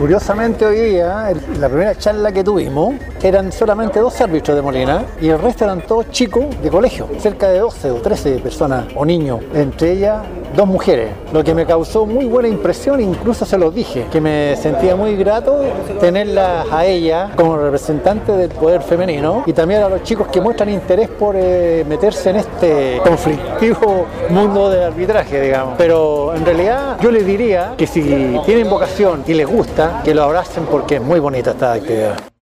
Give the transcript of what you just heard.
Curiosamente hoy día, la primera charla que tuvimos, eran solamente 12 árbitros de Molina y el resto eran todos chicos de colegio, cerca de 12 o 13 personas o niños, entre ellas 2 mujeres, lo que me causó muy buena impresión, incluso se los dije, que me sentía muy grato tenerlas a ella como representante del poder femenino y también a los chicos que muestran interés por meterse en este conflictivo mundo de arbitraje, digamos. Pero en realidad yo les diría que si tienen vocación y les gusta, que lo abracen porque es muy bonita esta actividad.